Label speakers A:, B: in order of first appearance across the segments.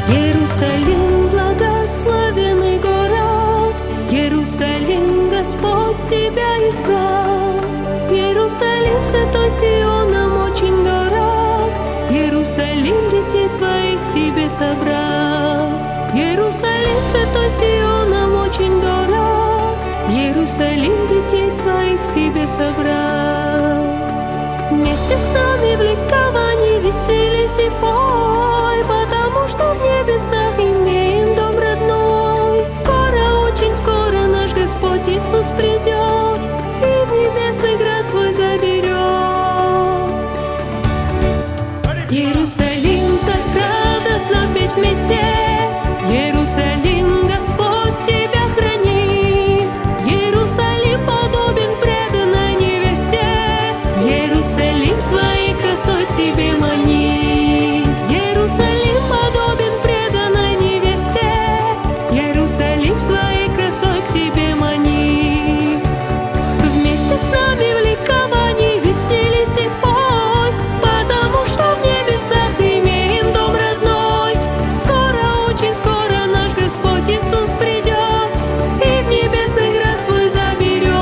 A: Иерусалим, благословенный город, Иерусалим, Господь тебя избрал. Иерусалим, святой Сион, нам очень дорог, Иерусалим, детей своих себе собрал. Иерусалим, святой Сион, нам очень дорог, Иерусалим, детей своих себе собрал. Вместе с нами в ликовании веселись и пой, потому что в небесах имеем дом родной. Скоро, очень скоро наш Господь Иисус придет и в небесный град свой заберет. Иерусалим, так радостно петь вместе, Иерусалим, Господь тебя хранит. Иерусалим подобен преданной невесте, Иерусалим своей красой к себе манит. Иерусалим подобен преданной невесте, Иерусалим своей красой к себе манит. Вместе с нами в ликовании веселись и пой, потому что в небесах имеем дом родной. Скоро, очень скоро наш Господь Иисус придет и в небесный град свой заберет.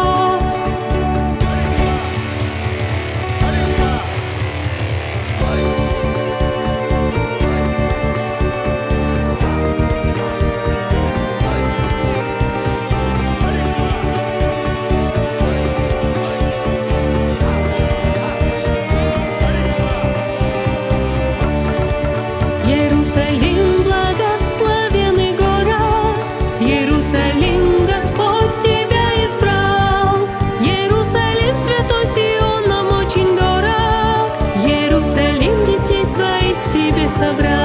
A: Иерусалим, благословенный город, Иерусалим, Господь тебя избрал. Иерусалим, святой Сион, нам очень дорог, Иерусалим, детей своих к себе собрал.